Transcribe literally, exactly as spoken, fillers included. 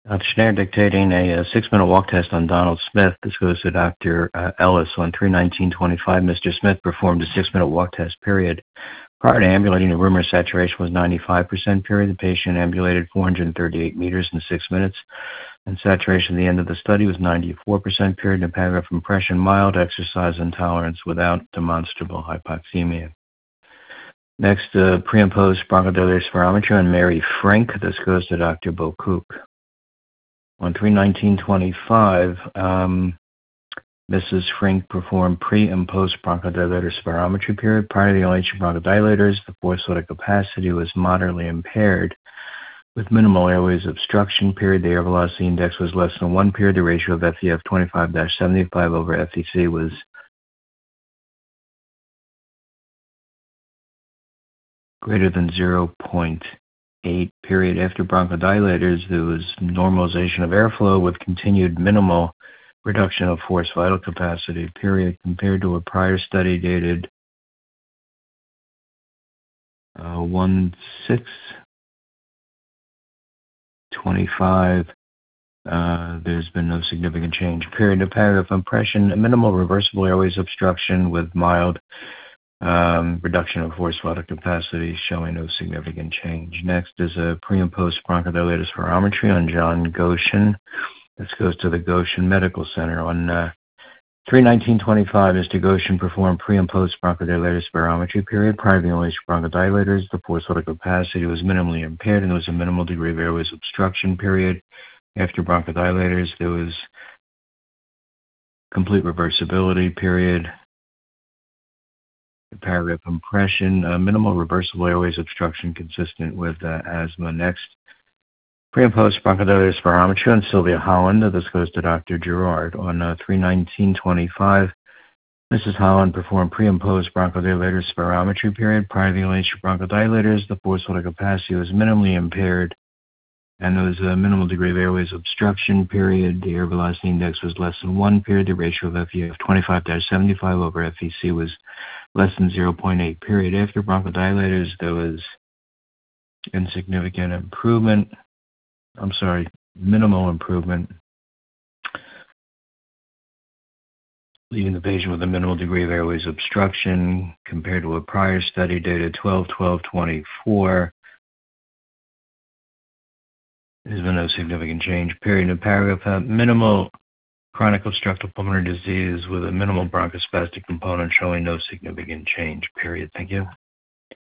Doctor Schneider dictating a, a six-minute walk test on Donald Smith. This goes to Doctor Uh, Ellis. On three nineteen twenty-five, Mister Smith performed a six-minute walk test period. Prior to ambulating, the rumor saturation was ninety-five percent period. The patient ambulated four hundred thirty-eight meters in six minutes, and saturation at the end of the study was ninety-four percent period. In paragraph impression, mild exercise intolerance without demonstrable hypoxemia. Next, uh, pre and post bronchodilator spirometry on Mary Frank. This goes to Doctor Bocook. On three nineteen twenty-five, um, Missus Frank performed pre and post bronchodilator spirometry period. Prior to the L H bronchodilators, the forced vital capacity was moderately impaired with minimal airways obstruction period. The air velocity index was less than one period. The ratio of F E F twenty-five seventy-five over F E C was greater than zero point eight period. After bronchodilators, there was normalization of airflow with continued minimal reduction of forced vital capacity period compared to a prior study dated uh, one six twenty-five. Uh, there's been no significant change period. A paragraph impression, minimal reversible airways obstruction with mild Um, reduction of forced vital capacity showing no significant change. Next is a pre and post bronchodilator spirometry on John Goshen. This goes to the Goshen Medical Center. On uh, three nineteen twenty-five, Mister Goshen performed pre and post bronchodilator spirometry period. Prior to the only bronchodilators, the forced vital capacity was minimally impaired and there was a minimal degree of airways obstruction period. After bronchodilators, there was complete reversibility period. Paragraph impression, uh, minimal reversible airways obstruction consistent with uh, asthma. Next, pre and post bronchodilator spirometry on Sylvia Holland. This goes to Doctor Gerard. On uh, three nineteen twenty-five, Missus Holland performed pre and post bronchodilator spirometry period. Prior to the L H bronchodilators, the forced vital capacity was minimally impaired and there was a minimal degree of airways obstruction period. The air velocity index was less than one period. The ratio of F E F twenty-five seventy-five over F E C was less than zero point eight period. After bronchodilators, there was insignificant improvement. I'm sorry, minimal improvement, leaving the patient with a minimal degree of airways obstruction compared to a prior study dated twelve twelve twenty-four. There's been no significant change. Period. In paragraph, uh, minimal chronic obstructive pulmonary disease with a minimal bronchospastic component showing no significant change. Period. Thank you.